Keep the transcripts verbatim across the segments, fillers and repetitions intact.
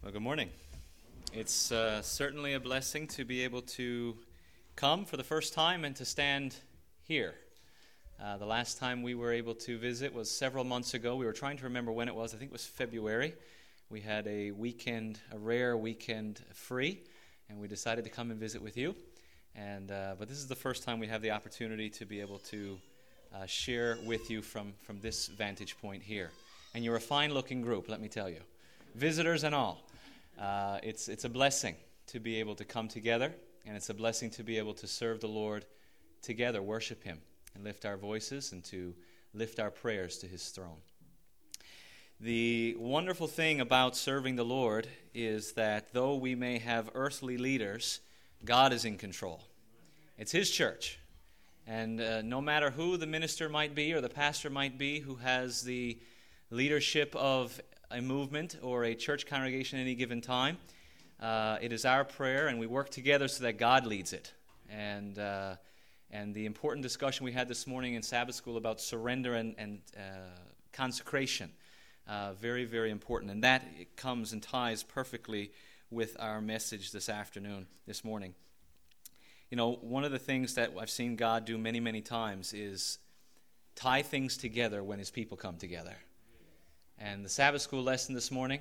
Well, good morning. It's uh, certainly a blessing to be able to come for the first time and to stand here. Uh, the last time we were able to visit was several months ago. We were trying to remember when it was. I think it was February. We had a weekend, a rare weekend free, and we decided to come and visit with you. And uh, but this is the first time we have the opportunity to be able to uh, share with you from, from this vantage point here. And you're a fine-looking group, let me tell you. Visitors and all. Uh, it's it's a blessing to be able to come together, and it's a blessing to be able to serve the Lord together, worship Him, and lift our voices and to lift our prayers to His throne. The wonderful thing about serving the Lord is that though we may have earthly leaders, God is in control. It's His church, and uh, no matter who the minister might be or the pastor might be who has the leadership of a movement or a church congregation at any given time, uh, it is our prayer, and we work together so that God leads it. And uh, and the important discussion we had this morning in Sabbath school about surrender and, and uh, consecration, uh, very, very important. And that it comes and ties perfectly with our message this afternoon, this morning. You know, one of the things that I've seen God do many, many times is tie things together when His people come together. And the Sabbath school lesson this morning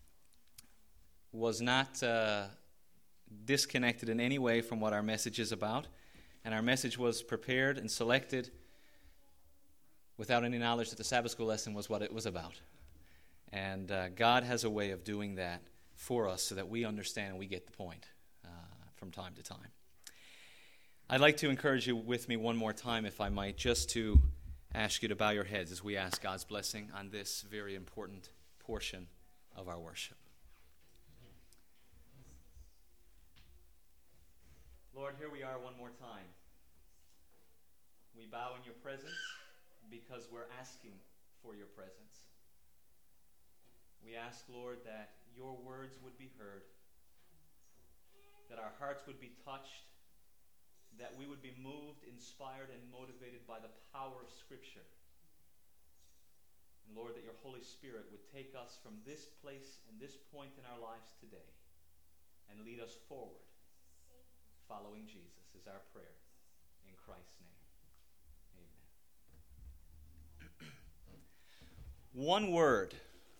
was not uh, disconnected in any way from what our message is about. And our message was prepared and selected without any knowledge that the Sabbath school lesson was what it was about. And uh, God has a way of doing that for us so that we understand and we get the point uh, from time to time. I'd like to encourage you with me one more time, if I might, just to ask you to bow your heads as we ask God's blessing on this very important portion of our worship. Lord, here we are one more time. We bow in your presence because we're asking for your presence. We ask, Lord, that your words would be heard, that our hearts would be touched, that we would be moved, inspired, and motivated by the power of Scripture. And Lord, that your Holy Spirit would take us from this place and this point in our lives today and lead us forward, following Jesus is our prayer. In Christ's name, amen. One word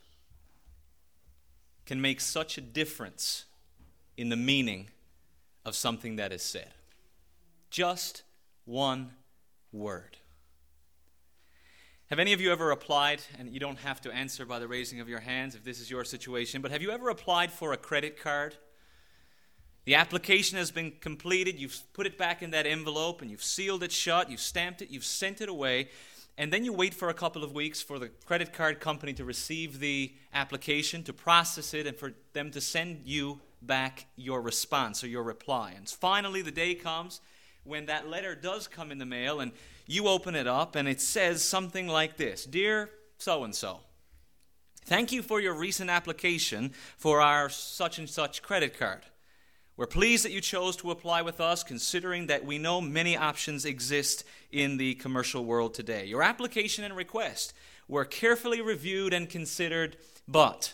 can make such a difference in the meaning of something that is said. Just one word. Have any of you ever applied, and you don't have to answer by the raising of your hands if this is your situation, but have you ever applied for a credit card? The application has been completed, you've put it back in that envelope, and you've sealed it shut, you've stamped it, you've sent it away, and then you wait for a couple of weeks for the credit card company to receive the application, to process it, and for them to send you back your response or your reply. And finally the day comes when that letter does come in the mail and you open it up and it says something like this: Dear so-and-so, thank you for your recent application for our such and such credit card. We're pleased that you chose to apply with us, considering that we know many options exist in the commercial world today. Your application and request were carefully reviewed and considered, but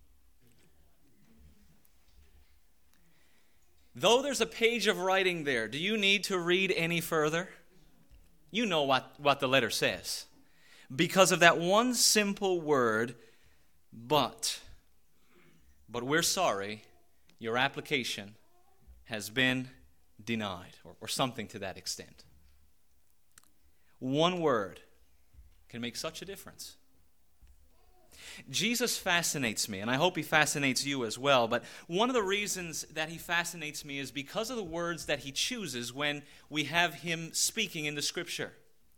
though there's a page of writing there, do you need to read any further? You know what, what the letter says. Because of that one simple word, but. But we're sorry, your application has been denied, or, or something to that extent. One word can make such a difference. Jesus fascinates me, and I hope He fascinates you as well, but one of the reasons that He fascinates me is because of the words that He chooses when we have Him speaking in the Scripture.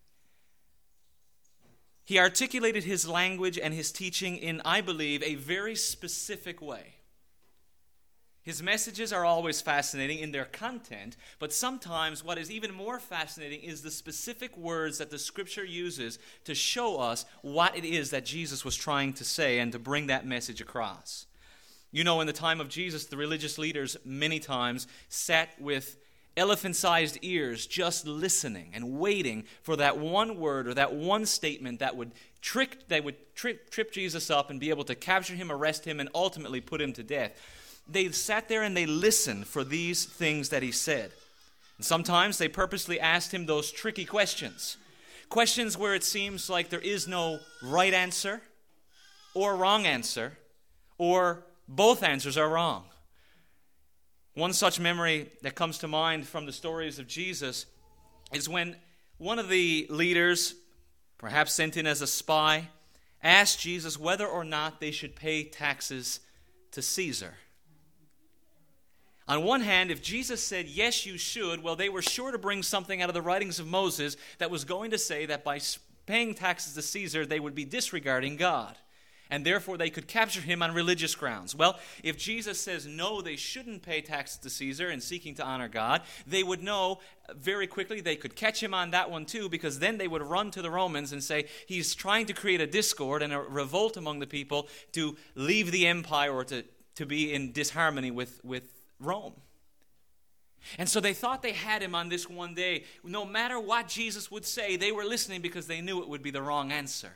He articulated His language and His teaching in, I believe, a very specific way. His messages are always fascinating in their content, but sometimes what is even more fascinating is the specific words that the Scripture uses to show us what it is that Jesus was trying to say and to bring that message across. You know, in the time of Jesus, the religious leaders many times sat with elephant-sized ears, just listening and waiting for that one word or that one statement that would trick, that would trip, trip Jesus up and be able to capture him, arrest him, and ultimately put him to death. They sat there and they listened for these things that he said. And sometimes they purposely asked him those tricky questions. Questions where it seems like there is no right answer or wrong answer, or both answers are wrong. One such memory that comes to mind from the stories of Jesus is when one of the leaders, perhaps sent in as a spy, asked Jesus whether or not they should pay taxes to Caesar. On one hand, if Jesus said, yes, you should, well, they were sure to bring something out of the writings of Moses that was going to say that by paying taxes to Caesar, they would be disregarding God. And therefore they could capture him on religious grounds. Well, if Jesus says no, they shouldn't pay taxes to Caesar in seeking to honor God, they would know very quickly they could catch him on that one too, because then they would run to the Romans and say he's trying to create a discord and a revolt among the people to leave the empire or to, to be in disharmony with, with Rome. And so they thought they had him on this one day. No matter what Jesus would say, they were listening because they knew it would be the wrong answer.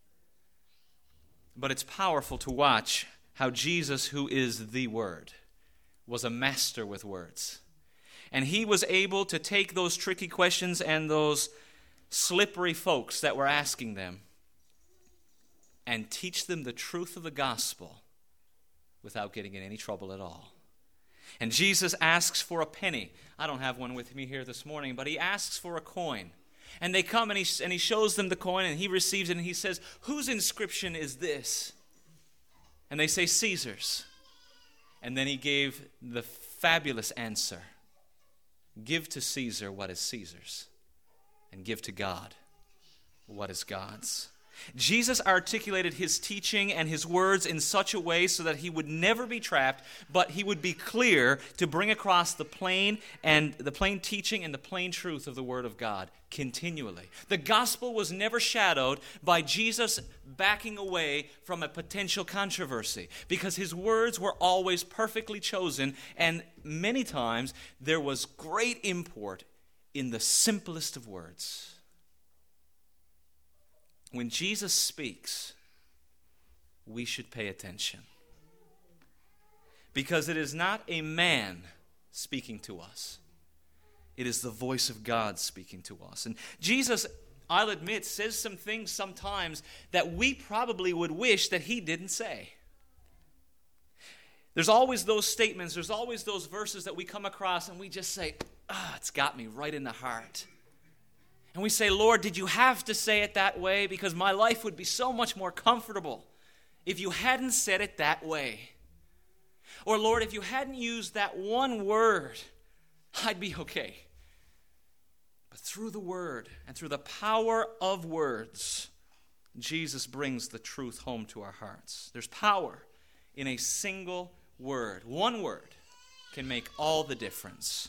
But it's powerful to watch how Jesus, who is the Word, was a master with words. And he was able to take those tricky questions and those slippery folks that were asking them and teach them the truth of the gospel without getting in any trouble at all. And Jesus asks for a penny. I don't have one with me here this morning, but he asks for a coin. And they come and he, and he shows them the coin and he receives it and he says, whose inscription is this? And they say, Caesar's. And then he gave the fabulous answer. Give to Caesar what is Caesar's, and give to God what is God's. Jesus articulated his teaching and his words in such a way so that he would never be trapped, but he would be clear to bring across the plain and the plain teaching and the plain truth of the Word of God continually. The gospel was never shadowed by Jesus backing away from a potential controversy, because his words were always perfectly chosen, and many times there was great import in the simplest of words. When Jesus speaks, we should pay attention. Because it is not a man speaking to us. It is the voice of God speaking to us. And Jesus, I'll admit, says some things sometimes that we probably would wish that he didn't say. There's always those statements, there's always those verses that we come across and we just say, ah, oh, it's got me right in the heart. And we say, Lord, did you have to say it that way? Because my life would be so much more comfortable if you hadn't said it that way. Or Lord, if you hadn't used that one word, I'd be okay. But through the word and through the power of words, Jesus brings the truth home to our hearts. There's power in a single word. One word can make all the difference.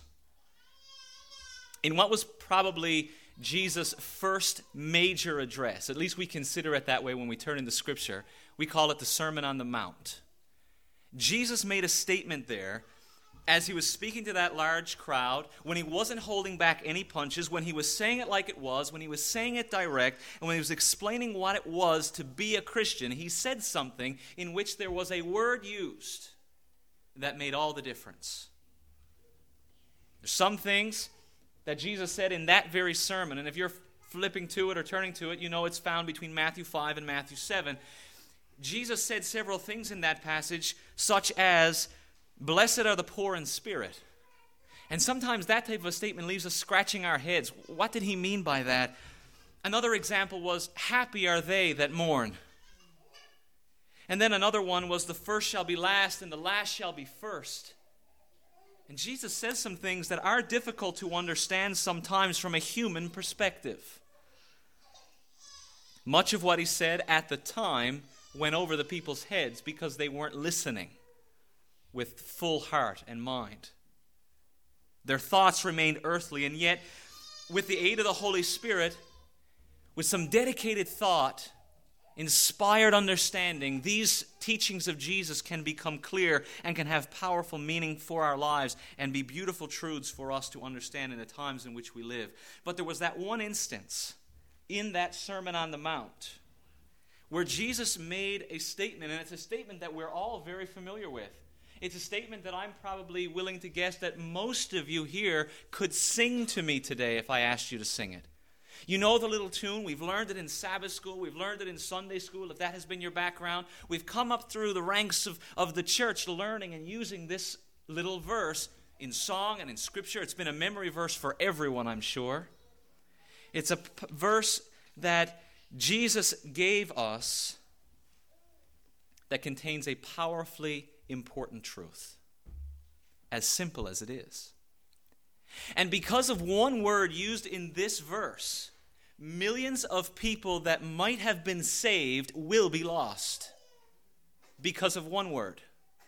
In what was probably Jesus' first major address, at least we consider it that way when we turn into Scripture, we call it the Sermon on the Mount. Jesus made a statement there as he was speaking to that large crowd, when he wasn't holding back any punches, when he was saying it like it was, when he was saying it direct, and when he was explaining what it was to be a Christian. He said something in which there was a word used that made all the difference. There's some things that Jesus said in that very sermon, and if you're flipping to it or turning to it, you know it's found between Matthew five and Matthew seven. Jesus said several things in that passage, such as, blessed are the poor in spirit. And sometimes that type of a statement leaves us scratching our heads. What did he mean by that? Another example was, happy are they that mourn. And then another one was, the first shall be last and the last shall be first. And Jesus says some things that are difficult to understand sometimes from a human perspective. Much of what he said at the time went over the people's heads because they weren't listening with full heart and mind. Their thoughts remained earthly, and yet, with the aid of the Holy Spirit, with some dedicated thought, inspired understanding, these teachings of Jesus can become clear and can have powerful meaning for our lives and be beautiful truths for us to understand in the times in which we live. But there was that one instance in that Sermon on the Mount where Jesus made a statement, and it's a statement that we're all very familiar with. It's a statement that I'm probably willing to guess that most of you here could sing to me today if I asked you to sing it. You know the little tune. We've learned it in Sabbath school. We've learned it in Sunday school, if that has been your background. We've come up through the ranks of, of the church learning and using this little verse in song and in Scripture. It's been a memory verse for everyone, I'm sure. It's a p- verse that Jesus gave us that contains a powerfully important truth, as simple as it is. And because of one word used in this verse, millions of people that might have been saved will be lost because of one word.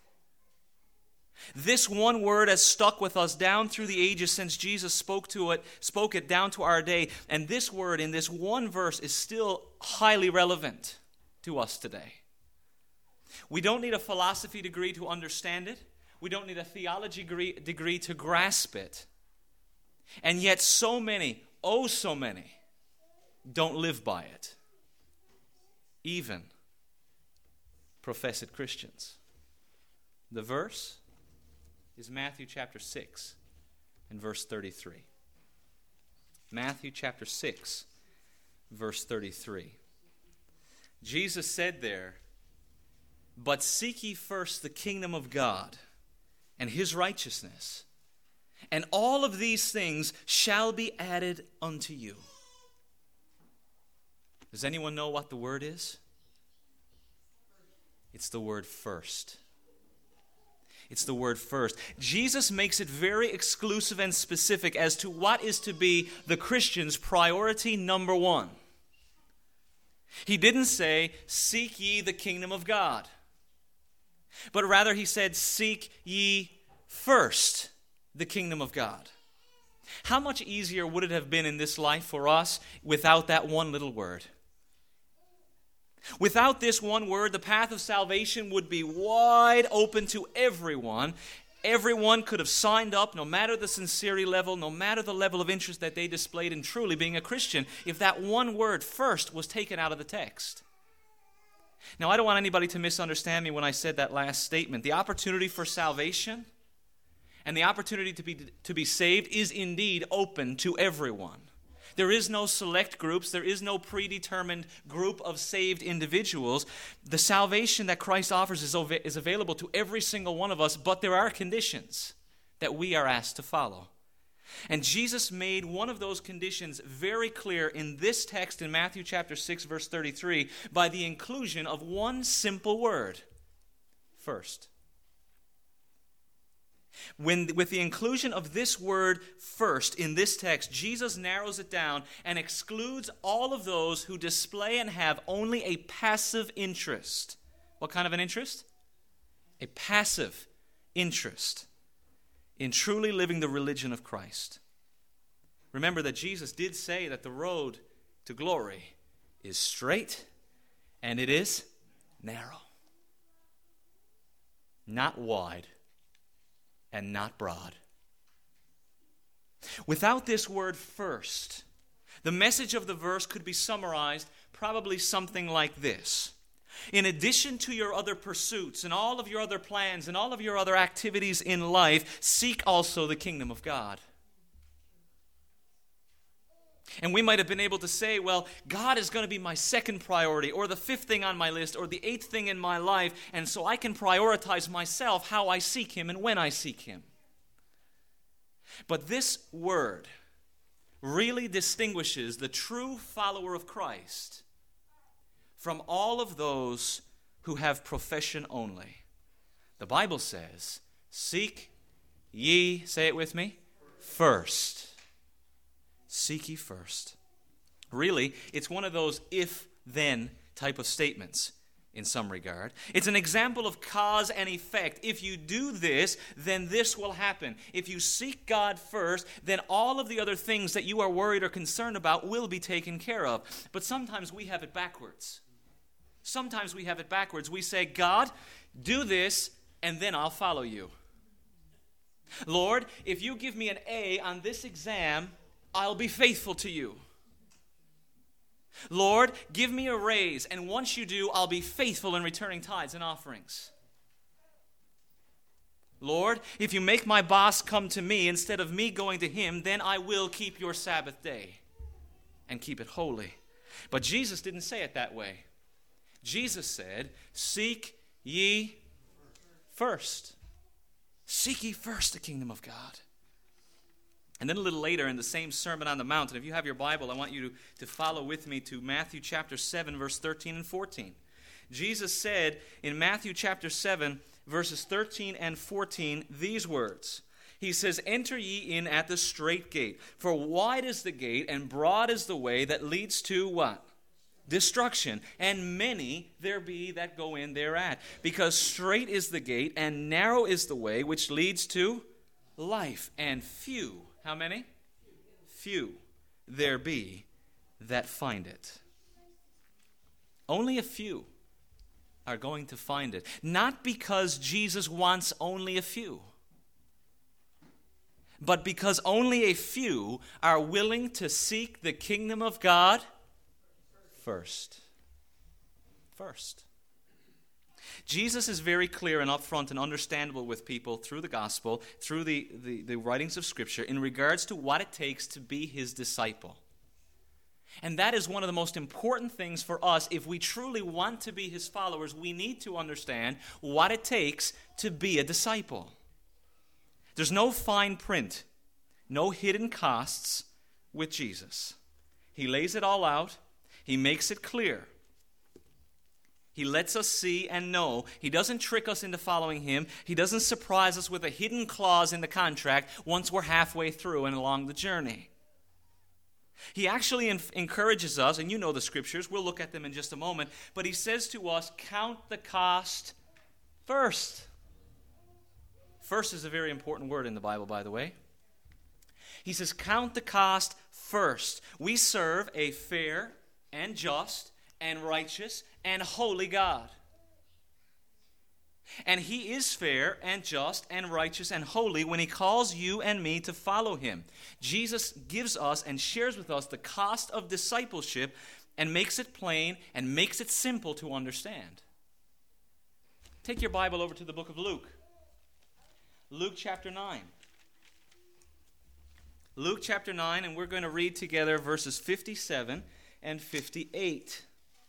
This one word has stuck with us down through the ages since Jesus spoke to it, spoke it down to our day, and this word in this one verse is still highly relevant to us today. We don't need a philosophy degree to understand it. We don't need a theology degree, degree to grasp it. And yet so many, oh so many, don't live by it. Even professed Christians. The verse is Matthew chapter six and verse thirty-three. Matthew chapter six, verse thirty-three. Jesus said there, "But seek ye first the kingdom of God and his righteousness, and all of these things shall be added unto you." Does anyone know what the word is? It's the word first. It's the word first. Jesus makes it very exclusive and specific as to what is to be the Christian's priority number one. He didn't say, "Seek ye the kingdom of God," but rather he said, "Seek ye first the kingdom of God." How much easier would it have been in this life for us without that one little word? Without this one word, the path of salvation would be wide open to everyone. Everyone could have signed up, no matter the sincerity level, no matter the level of interest that they displayed in truly being a Christian, if that one word first was taken out of the text. Now, I don't want anybody to misunderstand me when I said that last statement. The opportunity for salvation and the opportunity to be, to be saved is indeed open to everyone. There is no select groups. There is no predetermined group of saved individuals. The salvation that Christ offers is, ov- is available to every single one of us, but there are conditions that we are asked to follow. And Jesus made one of those conditions very clear in this text in Matthew chapter six, verse thirty-three, by the inclusion of one simple word: first. When, with the inclusion of this word first in this text, Jesus narrows it down and excludes all of those who display and have only a passive interest. What kind of an interest? A passive interest in truly living the religion of Christ. Remember that Jesus did say that the road to glory is straight and it is narrow, not wide and not broad. Without this word first, the message of the verse could be summarized probably something like this: in addition to your other pursuits and all of your other plans and all of your other activities in life, seek also the kingdom of God. And we might have been able to say, well, God is going to be my second priority, or the fifth thing on my list, or the eighth thing in my life, and so I can prioritize myself how I seek Him and when I seek Him. But this word really distinguishes the true follower of Christ from all of those who have profession only. The Bible says, seek ye, say it with me, first. Seek ye first. Really, it's one of those if-then type of statements in some regard. It's an example of cause and effect. If you do this, then this will happen. If you seek God first, then all of the other things that you are worried or concerned about will be taken care of. But sometimes we have it backwards. Sometimes we have it backwards. We say, God, do this, and then I'll follow you. Lord, if you give me an A on this exam, I'll be faithful to you. Lord, give me a raise, and once you do, I'll be faithful in returning tithes and offerings. Lord, if you make my boss come to me instead of me going to him, then I will keep your Sabbath day and keep it holy. But Jesus didn't say it that way. Jesus said, seek ye first. Seek ye first the kingdom of God. And then a little later in the same Sermon on the Mount, and if you have your Bible, I want you to, to follow with me to Matthew chapter seven, verse thirteen and fourteen. Jesus said in Matthew chapter seven, verses thirteen and fourteen, these words. He says, enter ye in at the strait gate, for wide is the gate and broad is the way that leads to what? Destruction. And many there be that go in thereat. Because strait is the gate and narrow is the way which leads to life. And few, how many? Few there be that find it. Only a few are going to find it. Not because Jesus wants only a few, but because only a few are willing to seek the kingdom of God first. First. Jesus is very clear and upfront and understandable with people through the gospel, through the, the, the writings of Scripture, in regards to what it takes to be his disciple. And that is one of the most important things for us. If we truly want to be his followers, we need to understand what it takes to be a disciple. There's no fine print, no hidden costs with Jesus. He lays it all out. He makes it clear. He lets us see and know. He doesn't trick us into following him. He doesn't surprise us with a hidden clause in the contract once we're halfway through and along the journey. He actually in- encourages us, and you know the scriptures, we'll look at them in just a moment, but he says to us, count the cost first. First is a very important word in the Bible, by the way. He says, count the cost first. We serve a fair and just and righteous and holy God. And he is fair and just and righteous and holy when he calls you and me to follow him. Jesus gives us and shares with us the cost of discipleship and makes it plain and makes it simple to understand. Take your Bible over to the book of Luke. Luke chapter nine. Luke chapter nine, and we're going to read together verses fifty-seven and fifty-eight.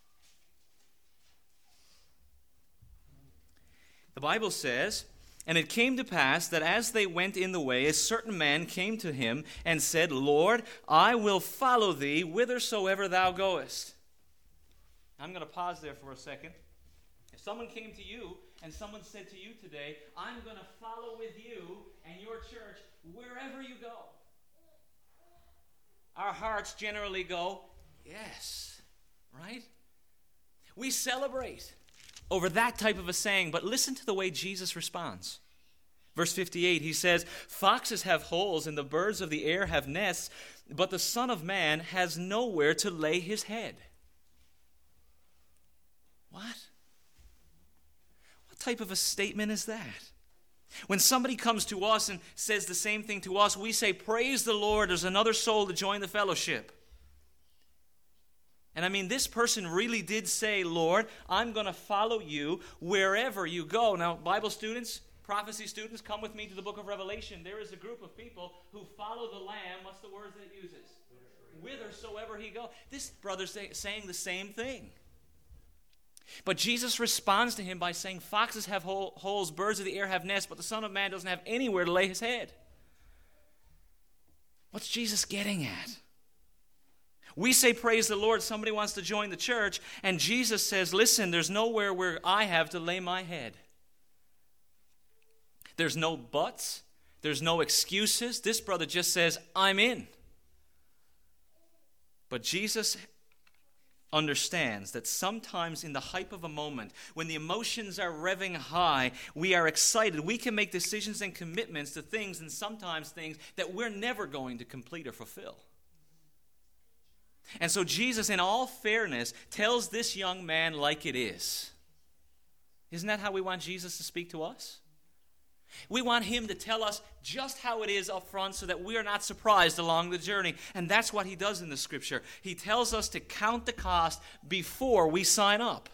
The Bible says, and it came to pass that as they went in the way, a certain man came to him and said, Lord, I will follow thee whithersoever thou goest. I'm going to pause there for a second. If someone came to you and someone said to you today, I'm going to follow with you and your church wherever you go, our hearts generally go, yes, right? We celebrate over that type of a saying, but listen to the way Jesus responds. Verse fifty-eight, he says, foxes have holes and the birds of the air have nests, but the Son of Man has nowhere to lay his head. What? What type of a statement is that? When somebody comes to us and says the same thing to us, we say, praise the Lord, there's another soul to join the fellowship. And I mean, this person really did say, Lord, I'm going to follow you wherever you go. Now, Bible students, prophecy students, come with me to the book of Revelation. There is a group of people who follow the Lamb. What's the word that it uses? Whithersoever he goes. This brother's say, saying the same thing. But Jesus responds to him by saying, foxes have hole, holes, birds of the air have nests, but the Son of Man doesn't have anywhere to lay his head. What's Jesus getting at? We say, praise the Lord, somebody wants to join the church, and Jesus says, listen, there's nowhere where I have to lay my head. There's no buts. There's no excuses. This brother just says, I'm in. But Jesus understands that sometimes in the hype of a moment, when the emotions are revving high, we are excited. We can make decisions and commitments to things, and sometimes things that we're never going to complete or fulfill. And so Jesus, in all fairness, tells this young man like it is. Isn't that how we want Jesus to speak to us? We want him to tell us just how it is up front so that we are not surprised along the journey. And that's what he does in the scripture. He tells us to count the cost before we sign up.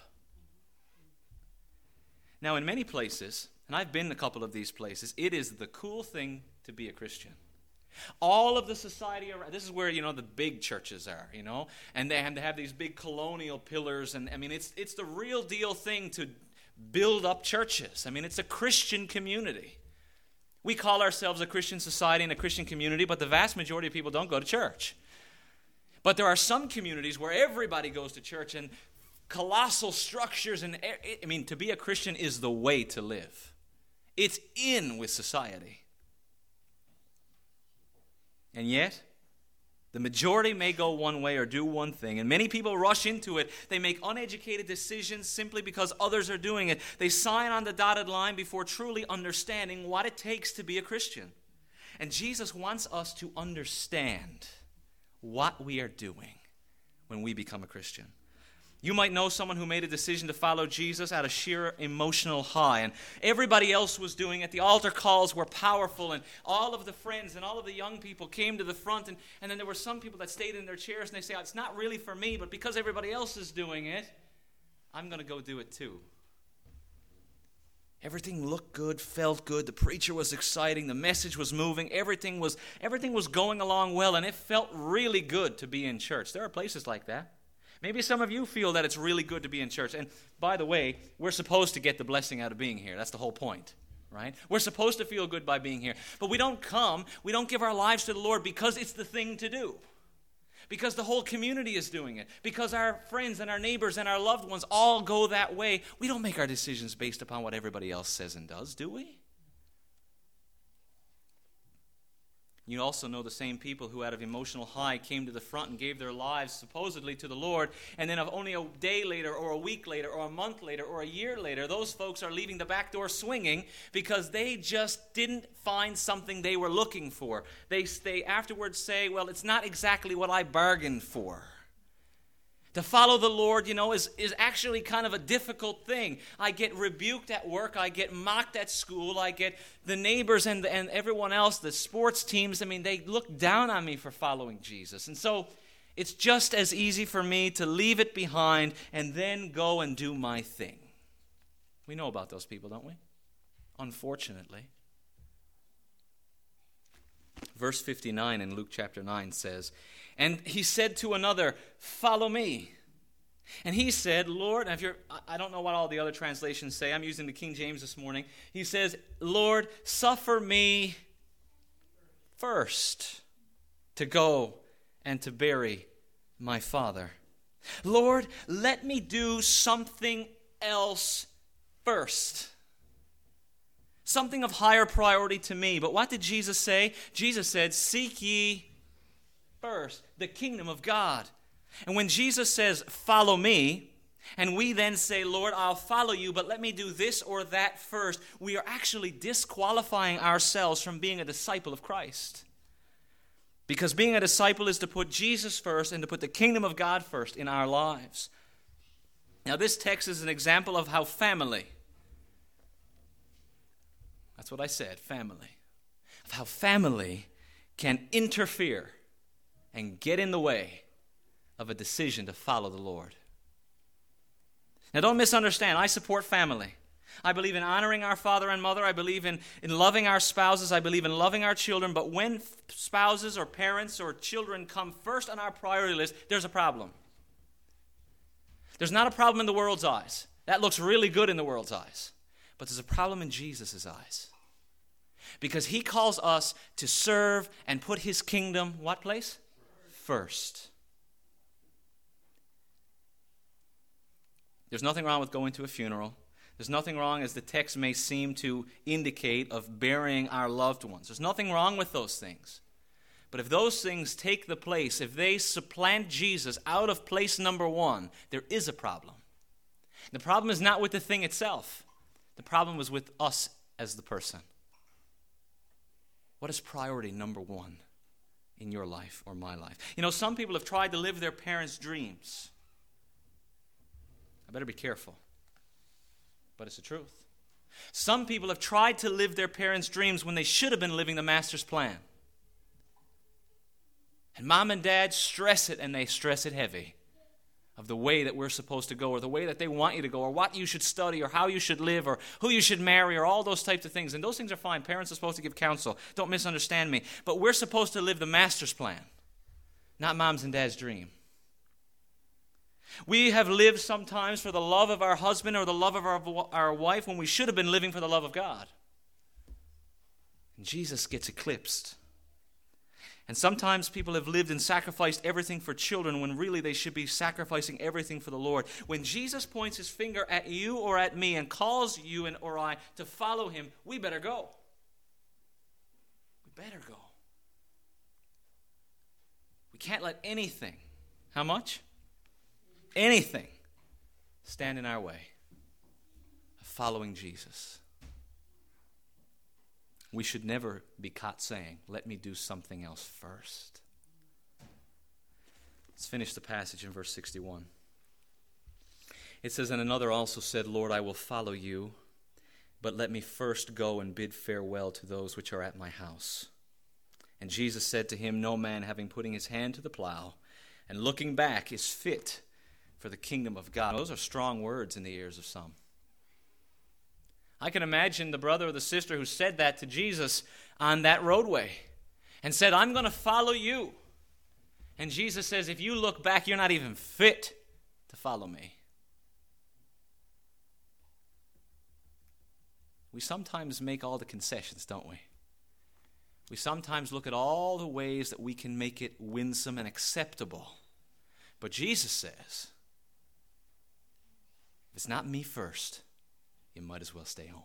Now, in many places, and I've been in a couple of these places, it is the cool thing to be a Christian. All of the society around, this is where, you know, the big churches are, you know, and they have to have these big colonial pillars, and I mean, it's it's the real deal thing to build up churches. I mean, it's a Christian community. We call ourselves a Christian society and a Christian community, but the vast majority of people don't go to church. But there are some communities where everybody goes to church, and colossal structures, and I mean, to be a Christian is the way to live. It's in with society. And yet, the majority may go one way or do one thing, and many people rush into it. They make uneducated decisions simply because others are doing it. They sign on the dotted line before truly understanding what it takes to be a Christian. And Jesus wants us to understand what we are doing when we become a Christian. You might know someone who made a decision to follow Jesus out of sheer emotional high, and everybody else was doing it. The altar calls were powerful, and all of the friends and all of the young people came to the front, and, and then there were some people that stayed in their chairs, and they say, it's not really for me, but because everybody else is doing it, I'm going to go do it too. Everything looked good, felt good, the preacher was exciting, the message was moving, everything was, everything was going along well, and it felt really good to be in church. There are places like that. Maybe some of you feel that it's really good to be in church. And by the way, we're supposed to get the blessing out of being here. That's the whole point, right? We're supposed to feel good by being here. But we don't come, we don't give our lives to the Lord because it's the thing to do. Because the whole community is doing it. Because our friends and our neighbors and our loved ones all go that way. We don't make our decisions based upon what everybody else says and does, do we? You also know the same people who out of emotional high came to the front and gave their lives supposedly to the Lord, and then only a day later or a week later or a month later or a year later, those folks are leaving the back door swinging because they just didn't find something they were looking for. They, they afterwards say, well, it's not exactly what I bargained for. To follow the Lord, you know, is, is actually kind of a difficult thing. I get rebuked at work. I get mocked at school. I get the neighbors and, and everyone else, the sports teams, I mean, they look down on me for following Jesus. And so it's just as easy for me to leave it behind and then go and do my thing. We know about those people, don't we? Unfortunately. Verse fifty-nine in Luke chapter nine says, and he said to another, follow me. And he said, Lord, and if you're, I don't know what all the other translations say. I'm using the King James this morning. He says, Lord, suffer me first to go and to bury my father. Lord, let me do something else first. Something of higher priority to me. But what did Jesus say? Jesus said, seek ye first the kingdom of God. And when Jesus says, follow me, and we then say, Lord, I'll follow you, but let me do this or that first, we are actually disqualifying ourselves from being a disciple of Christ. Because being a disciple is to put Jesus first and to put the kingdom of God first in our lives. Now, this text is an example of how family, that's what I said, family, of how family can interfere and get in the way of a decision to follow the Lord. Now, don't misunderstand. I support family. I believe in honoring our father and mother. I believe in, in loving our spouses. I believe in loving our children. But when spouses or parents or children come first on our priority list, there's a problem. There's not a problem in the world's eyes. That looks really good in the world's eyes. But there's a problem in Jesus' eyes. Because he calls us to serve and put his kingdom, what place? First. There's nothing wrong with going to a funeral. There's nothing wrong, as the text may seem to indicate, of burying our loved ones. There's nothing wrong with those things. But if those things take the place, if they supplant Jesus out of place number one, there is a problem. The problem is not with the thing itself. The problem is with us as the person. What is priority number one in your life or my life. You know, some people have tried to live their parents' dreams. I better be careful, but it's the truth. Some people have tried to live their parents' dreams when they should have been living the Master's plan. And mom and dad stress it, and they stress it heavy, of the way that we're supposed to go, or the way that they want you to go, or what you should study, or how you should live, or who you should marry, or all those types of things. And those things are fine. Parents are supposed to give counsel. Don't misunderstand me. But we're supposed to live the Master's plan, not mom's and dad's dream. We have lived sometimes for the love of our husband or the love of our, our wife when we should have been living for the love of God. And Jesus gets eclipsed. And sometimes people have lived and sacrificed everything for children when really they should be sacrificing everything for the Lord. When Jesus points his finger at you or at me and calls you and or I to follow him, we better go. We better go. We can't let anything, how much? Anything stand in our way of following Jesus. We should never be caught saying, let me do something else first. Let's finish the passage in verse sixty-one. It says, and another also said, Lord, I will follow you, but let me first go and bid farewell to those which are at my house. And Jesus said to him, no man having putting his hand to the plow and looking back is fit for the kingdom of God. Those are strong words in the ears of some. I can imagine the brother or the sister who said that to Jesus on that roadway and said, I'm going to follow you. And Jesus says, if you look back, you're not even fit to follow me. We sometimes make all the concessions, don't we? We sometimes look at all the ways that we can make it winsome and acceptable. But Jesus says, if it's not me first, you might as well stay home.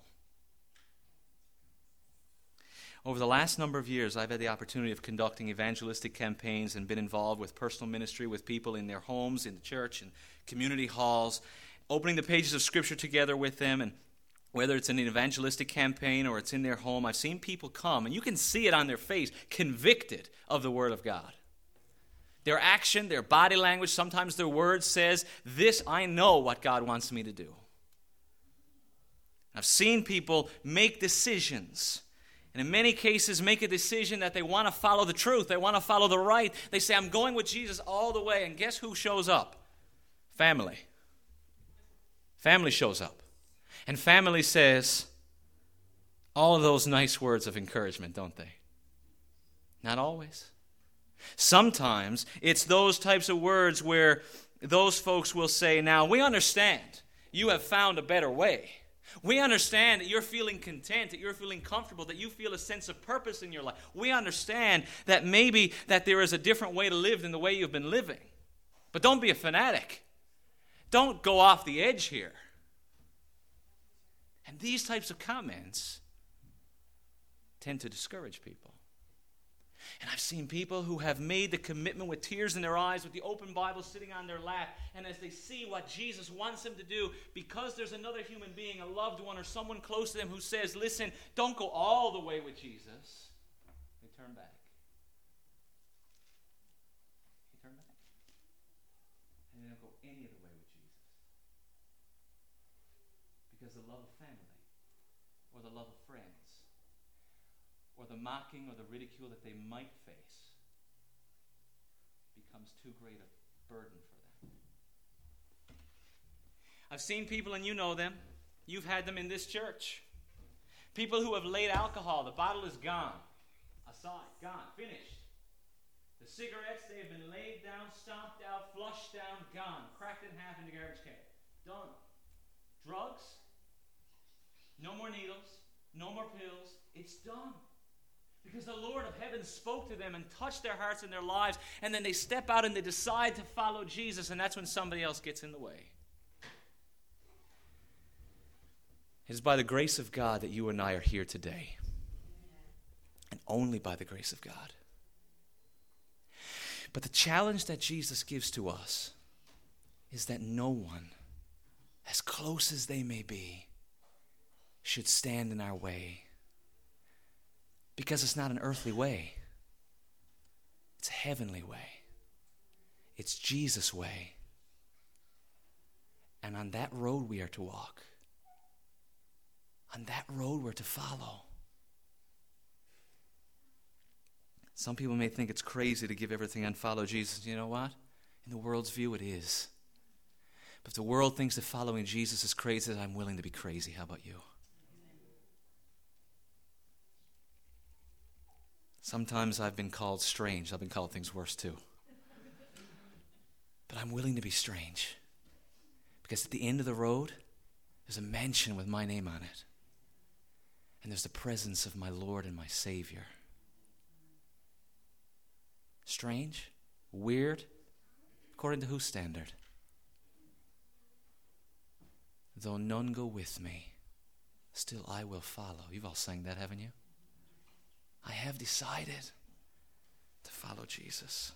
Over the last number of years, I've had the opportunity of conducting evangelistic campaigns and been involved with personal ministry with people in their homes, in the church, and community halls, opening the pages of Scripture together with them. And whether it's in an evangelistic campaign or it's in their home, I've seen people come, and you can see it on their face, convicted of the Word of God. Their action, their body language, sometimes their words says, this, I know what God wants me to do. I've seen people make decisions, and in many cases make a decision that they want to follow the truth. They want to follow the right. They say, I'm going with Jesus all the way, and guess who shows up? Family. Family shows up. And family says all of those nice words of encouragement, don't they? Not always. Sometimes it's those types of words where those folks will say, now we understand you have found a better way. We understand that you're feeling content, that you're feeling comfortable, that you feel a sense of purpose in your life. We understand that maybe that there is a different way to live than the way you've been living. But don't be a fanatic. Don't go off the edge here. And these types of comments tend to discourage people. And I've seen people who have made the commitment with tears in their eyes, with the open Bible sitting on their lap, and as they see what Jesus wants them to do, because there's another human being, a loved one, or someone close to them who says, listen, don't go all the way with Jesus, they turn back. They turn back. And they don't go any other way with Jesus. Because the love of family, or the love of friends, or the mocking or the ridicule that they might face becomes too great a burden for them. I've seen people, and you know them. You've had them in this church. People who have laid alcohol. The bottle is gone. Aside. Gone. Finished. The cigarettes, they have been laid down, stomped out, flushed down, gone. Cracked in half in the garbage can. Done. Drugs. No more needles. No more pills. It's done. Because the Lord of heaven spoke to them and touched their hearts and their lives, and then they step out and they decide to follow Jesus, and that's when somebody else gets in the way. It is by the grace of God that you and I are here today. And only by the grace of God. But the challenge that Jesus gives to us is that no one, as close as they may be, should stand in our way. Because it's not an earthly way. It's a heavenly way. It's Jesus' way. And on that road we are to walk. On that road we're to follow. Some people may think it's crazy to give everything and follow Jesus. You know what? In the world's view, it is. But if the world thinks that following Jesus is crazy, then I'm willing to be crazy. How about you? Sometimes I've been called strange. I've been called things worse too. But I'm willing to be strange. Because at the end of the road, there's a mansion with my name on it. And there's the presence of my Lord and my Savior. Strange? Weird? According to whose standard? Though none go with me, still I will follow. You've all sang that, haven't you? I have decided to follow Jesus.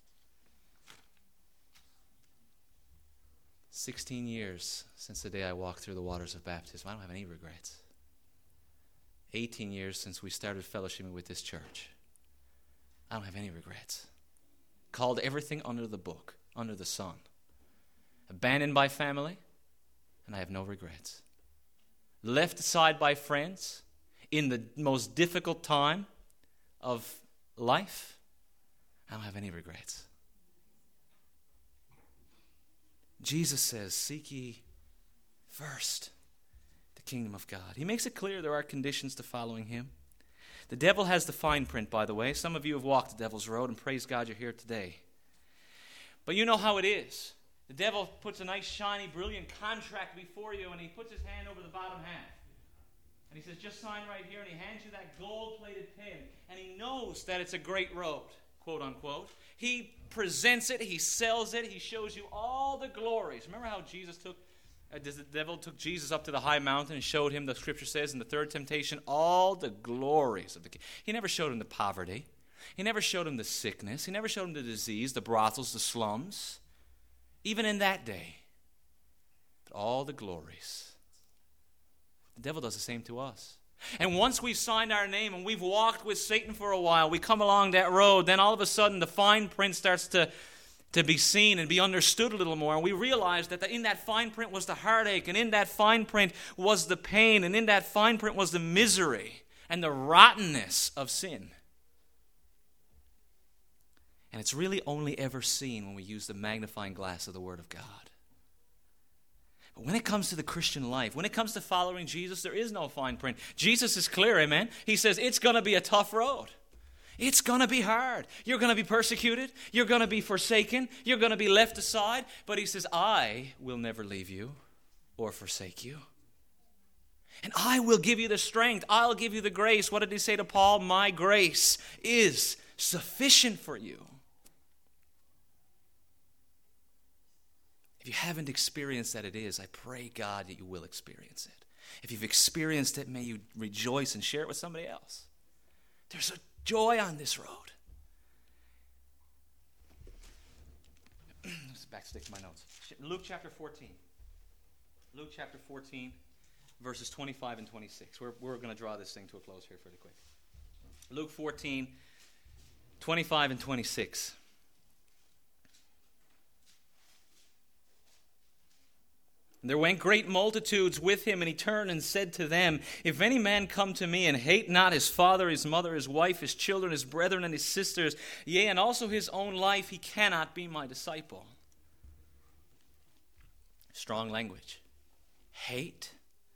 Sixteen years since the day I walked through the waters of baptism. I don't have any regrets. Eighteen years since we started fellowshipping with this church. I don't have any regrets. Called everything under the book, under the sun. Abandoned by family, and I have no regrets. Left aside by friends in the most difficult time of life, I don't have any regrets. Jesus says, seek ye first the kingdom of God. He makes it clear there are conditions to following him. The devil has the fine print, by the way. Some of you have walked the devil's road, and praise God you're here today. But you know how it is. The devil puts a nice, shiny, brilliant contract before you, and he puts his hand over the bottom half. And he says, just sign right here, and he hands you that gold-plated pen. And he knows that it's a great road, quote unquote. He presents it, he sells it, he shows you all the glories. Remember how Jesus took Uh, the devil took Jesus up to the high mountain and showed him, the scripture says, in the third temptation, all the glories of the king. He never showed him the poverty. He never showed him the sickness. He never showed him the disease, the brothels, the slums. Even in that day. But all the glories. The devil does the same to us. And once we've signed our name and we've walked with Satan for a while, we come along that road, then all of a sudden the fine print starts to to be seen and be understood a little more. And we realized that in that fine print was the heartache, and in that fine print was the pain, and in that fine print was the misery and the rottenness of sin. And it's really only ever seen when we use the magnifying glass of the Word of God. But when it comes to the Christian life, when it comes to following Jesus, there is no fine print. Jesus is clear, amen? He says it's going to be a tough road. It's going to be hard. You're going to be persecuted. You're going to be forsaken. You're going to be left aside. But he says, I will never leave you or forsake you. And I will give you the strength. I'll give you the grace. What did he say to Paul? My grace is sufficient for you. If you haven't experienced that it is, I pray, God, that you will experience it. If you've experienced it, may you rejoice and share it with somebody else. There's a joy on this road. Back stick to my notes. Luke chapter fourteen. Luke chapter fourteen, verses twenty-five and twenty-six. We're, we're going to draw this thing to a close here pretty quick. Luke fourteen, twenty-five and twenty-six. There went great multitudes with him, and he turned and said to them, if any man come to me and hate not his father, his mother, his wife, his children, his brethren, and his sisters, yea, and also his own life, he cannot be my disciple. Strong language. Hate.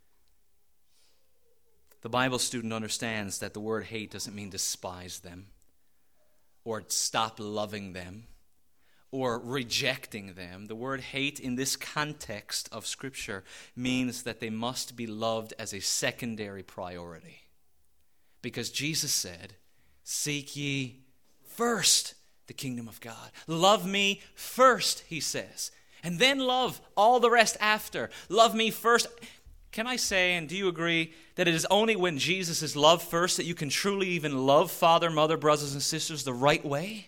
The Bible student understands that the word hate doesn't mean despise them, or stop loving them, or rejecting them. The word hate in this context of Scripture means that they must be loved as a secondary priority. Because Jesus said, seek ye first the kingdom of God. Love me first, he says. And then love all the rest after. Love me first. Can I say, and do you agree, that it is only when Jesus is loved first that you can truly even love father, mother, brothers, and sisters the right way?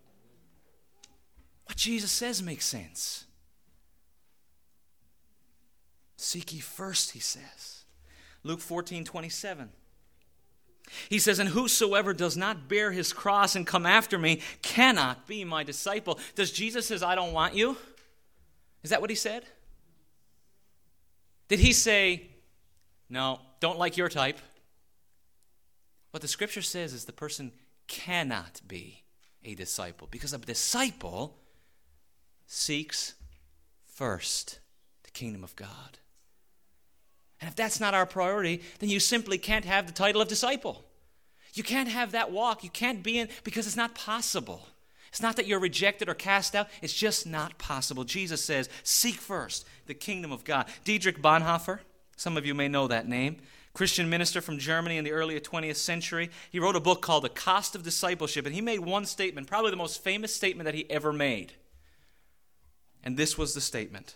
What Jesus says makes sense. Seek ye first, he says. Luke fourteen twenty-seven. He says, and whosoever does not bear his cross and come after me cannot be my disciple. Does Jesus say, I don't want you? Is that what he said? Did he say, no, don't like your type? What the scripture says is the person cannot be a disciple, because a disciple seeks first the kingdom of God. And if that's not our priority, then you simply can't have the title of disciple. You can't have that walk. You can't be in, because it's not possible. It's not that you're rejected or cast out. It's just not possible. Jesus says, seek first the kingdom of God. Dietrich Bonhoeffer, some of you may know that name, Christian minister from Germany in the early twentieth century. He wrote a book called The Cost of Discipleship, and he made one statement, probably the most famous statement that he ever made. And this was the statement.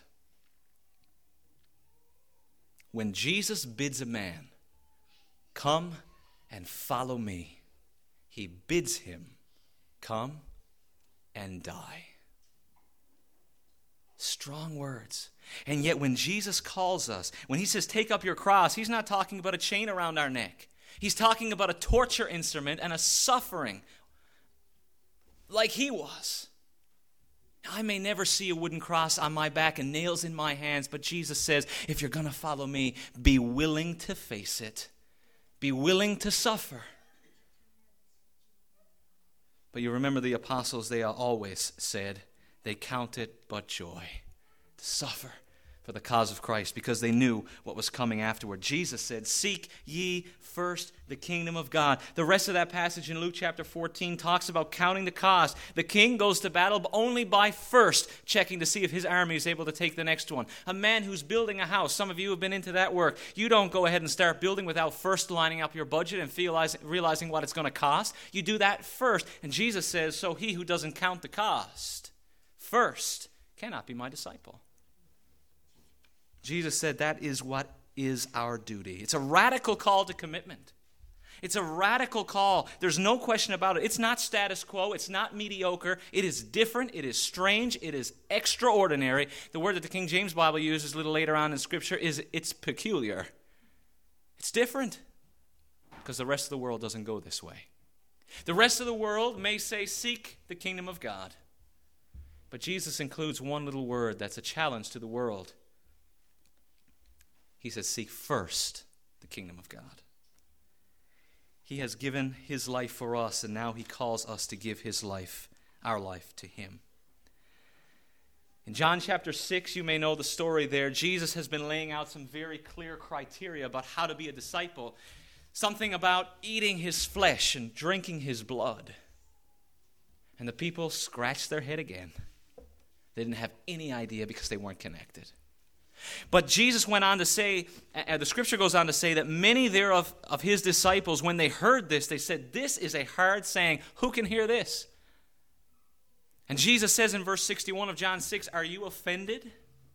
When Jesus bids a man, come and follow me, he bids him, come and die. Strong words. And yet when Jesus calls us, when he says take up your cross, he's not talking about a chain around our neck. He's talking about a torture instrument and a suffering like he was. I may never see a wooden cross on my back and nails in my hands, but Jesus says, if you're going to follow me, be willing to face it. Be willing to suffer. But you remember the apostles, they always said, they count it but joy to suffer for the cause of Christ, because they knew what was coming afterward. Jesus said, seek ye first the kingdom of God. The rest of that passage in Luke chapter fourteen talks about counting the cost. The king goes to battle only by first checking to see if his army is able to take the next one. A man who's building a house, some of you have been into that work. You don't go ahead and start building without first lining up your budget and realizing, realizing what it's going to cost. You do that first. And Jesus says, so he who doesn't count the cost first cannot be my disciple. Jesus said that is what is our duty. It's a radical call to commitment. It's a radical call. There's no question about it. It's not status quo. It's not mediocre. It is different. It is strange. It is extraordinary. The word that the King James Bible uses a little later on in Scripture is it's peculiar. It's different because the rest of the world doesn't go this way. The rest of the world may say, seek the kingdom of God. But Jesus includes one little word that's a challenge to the world. He says, seek first the kingdom of God. He has given his life for us, and now he calls us to give his life, our life, to him. In John chapter six, you may know the story there. Jesus has been laying out some very clear criteria about how to be a disciple. Something about eating his flesh and drinking his blood. And the people scratched their head again. They didn't have any idea because they weren't connected. But Jesus went on to say, uh, the scripture goes on to say that many thereof of his disciples, when they heard this, they said, this is a hard saying. Who can hear this? And Jesus says in verse sixty-one of John six, are you offended?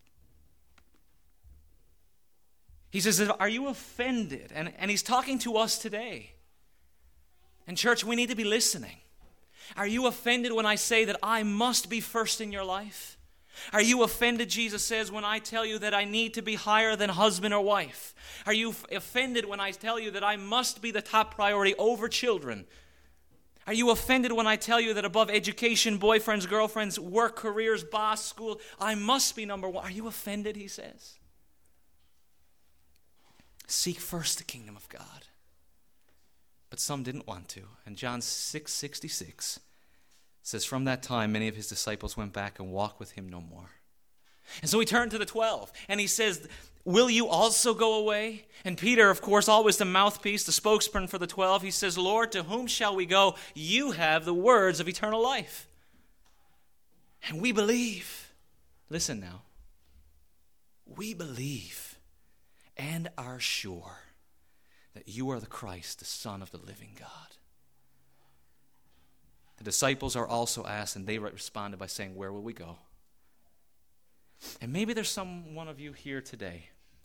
He says, are you offended? And, and he's talking to us today. And church, we need to be listening. Are you offended when I say that I must be first in your life? Are you offended, Jesus says, when I tell you that I need to be higher than husband or wife? Are you f- offended when I tell you that I must be the top priority over children? Are you offended when I tell you that above education, boyfriends, girlfriends, work, careers, boss, school, I must be number one? Are you offended, he says? Seek first the kingdom of God. But some didn't want to. And John six sixty-six says, from that time, many of his disciples went back and walked with him no more. And so he turned to the twelve, and he says, will you also go away? And Peter, of course, always the mouthpiece, the spokesman for the twelve, he says, Lord, to whom shall we go? You have the words of eternal life. And we believe. Listen now. We believe and are sure that you are the Christ, the Son of the living God. The disciples are also asked, and they responded by saying, where will we go? And maybe there's some one of you here today.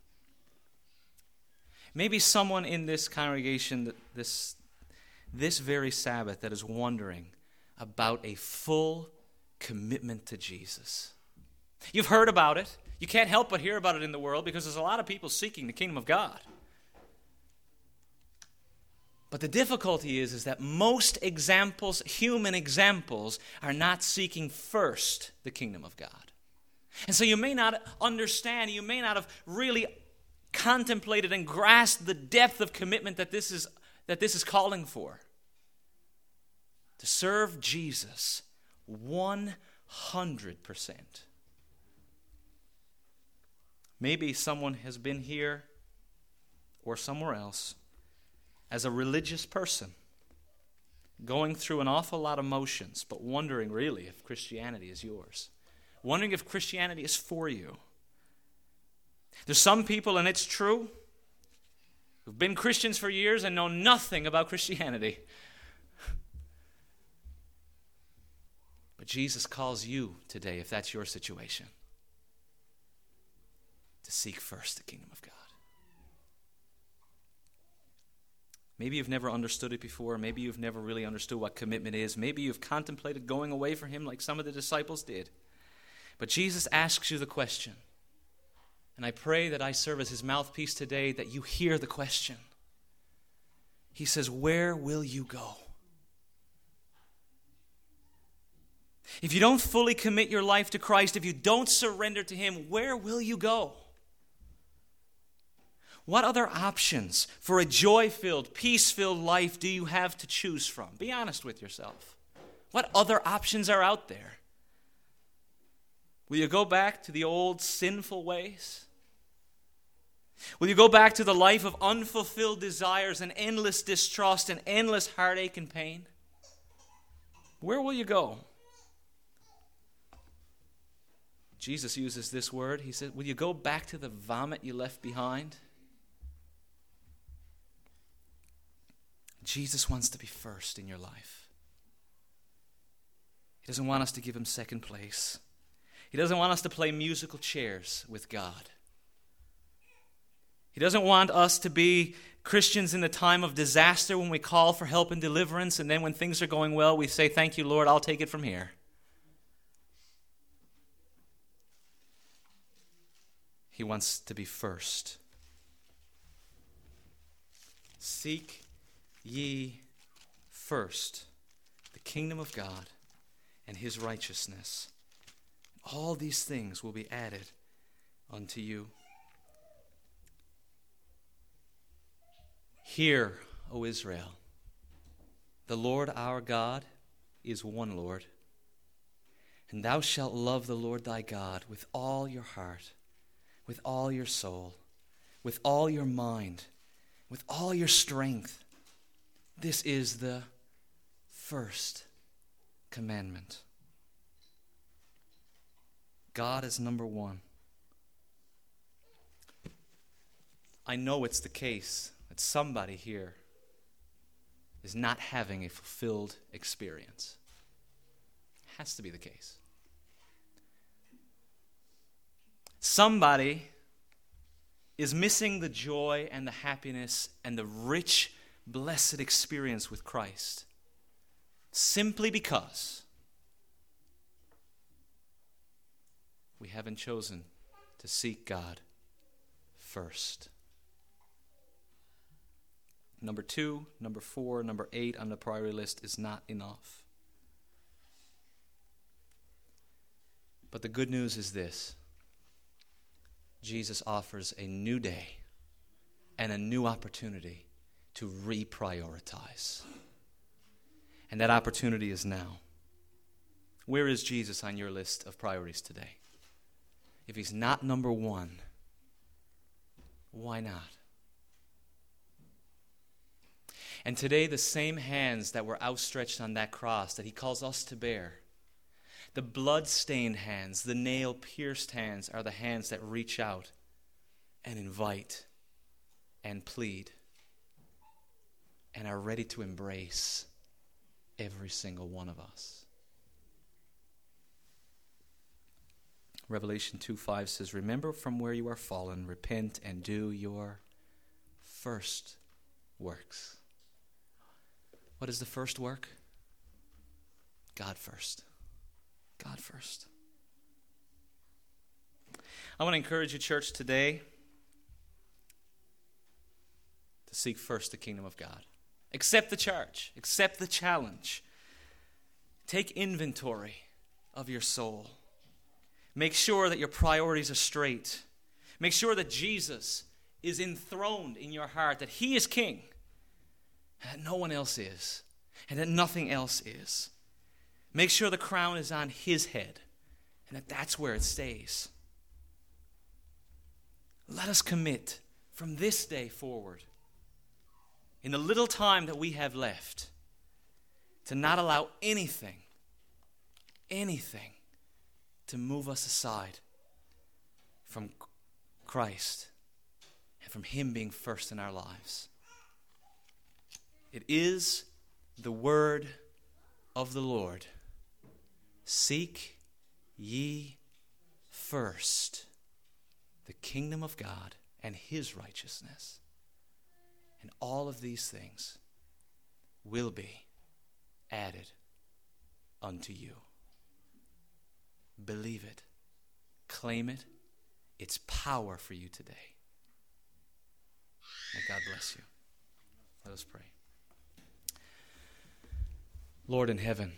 Maybe someone in this congregation that this, this very Sabbath that is wondering about a full commitment to Jesus. You've heard about it. You can't help but hear about it in the world because there's a lot of people seeking the kingdom of God. But the difficulty is, is that most examples, human examples, are not seeking first the kingdom of God. And so you may not understand, you may not have really contemplated and grasped the depth of commitment that this is, that this is calling for. To serve Jesus one hundred percent. Maybe someone has been here or somewhere else as a religious person, going through an awful lot of motions, but wondering really if Christianity is yours. Wondering if Christianity is for you. There's some people, and it's true, who've been Christians for years and know nothing about Christianity. But Jesus calls you today, if that's your situation, to seek first the kingdom of God. Maybe you've never understood it before. Maybe you've never really understood what commitment is. Maybe you've contemplated going away from him like some of the disciples did. But Jesus asks you the question. And I pray that I serve as his mouthpiece today, that you hear the question. He says, where will you go? If you don't fully commit your life to Christ, if you don't surrender to him, where will you go? What other options for a joy-filled, peace-filled life do you have to choose from? Be honest with yourself. What other options are out there? Will you go back to the old sinful ways? Will you go back to the life of unfulfilled desires and endless distrust and endless heartache and pain? Where will you go? Jesus uses this word. He said, will you go back to the vomit you left behind? Jesus wants to be first in your life. He doesn't want us to give him second place. He doesn't want us to play musical chairs with God. He doesn't want us to be Christians in the time of disaster when we call for help and deliverance, and then when things are going well, we say, thank you, Lord, I'll take it from here. He wants to be first. Seek ye first the kingdom of God and his righteousness. All these things will be added unto you. Hear, O Israel, the Lord our God is one Lord, and thou shalt love the Lord thy God with all your heart, with all your soul, with all your mind, with all your strength. This is the first commandment. God is number one. I know it's the case that somebody here is not having a fulfilled experience. It has to be the case. Somebody is missing the joy and the happiness and the rich, blessed experience with Christ simply because we haven't chosen to seek God first. Number two, number four, number eight on the priority list is not enough. But the good news is this. Jesus offers a new day and a new opportunity to reprioritize. And that opportunity is now. Where is Jesus on your list of priorities today? If he's not number one, why not? And today, the same hands that were outstretched on that cross that he calls us to bear, the blood-stained hands, the nail-pierced hands, are the hands that reach out and invite and plead and are ready to embrace every single one of us. Revelation two five says, remember from where you are fallen, repent and do your first works. What is the first work? God first. God first. I want to encourage you, church, today to seek first the kingdom of God. Accept the charge. Accept the challenge. Take inventory of your soul. Make sure that your priorities are straight. Make sure that Jesus is enthroned in your heart, that he is king, and that no one else is, and that nothing else is. Make sure the crown is on his head, and that that's where it stays. Let us commit from this day forward, in the little time that we have left, to not allow anything, anything to move us aside from Christ and from him being first in our lives. It is the word of the Lord. Seek ye first the kingdom of God and his righteousness, and all of these things will be added unto you. Believe it. Claim it. It's power for you today. May God bless you. Let us pray. Lord in heaven,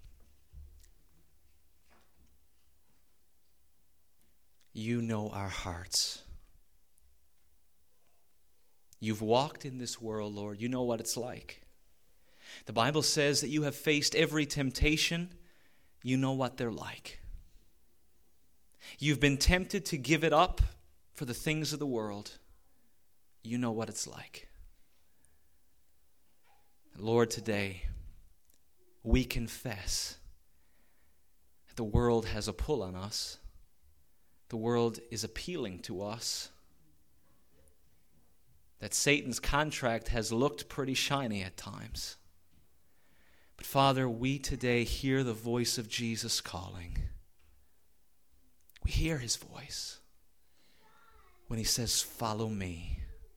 you know our hearts. You've walked in this world, Lord. You know what it's like. The Bible says that you have faced every temptation. You know what they're like. You've been tempted to give it up for the things of the world. You know what it's like. Lord, today, we confess that the world has a pull on us. The world is appealing to us. That Satan's contract has looked pretty shiny at times. But Father, we today hear the voice of Jesus calling. We hear his voice when he says, follow me.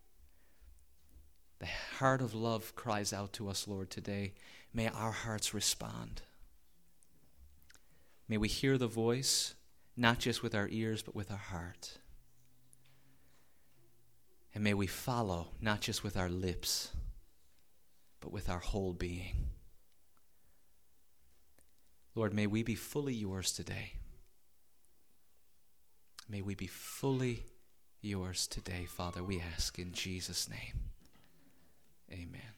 The heart of love cries out to us, Lord, today. May our hearts respond. May we hear the voice, not just with our ears, but with our heart. And may we follow, not just with our lips, but with our whole being. Lord, may we be fully yours today. May we be fully yours today, Father, we ask in Jesus' name. Amen.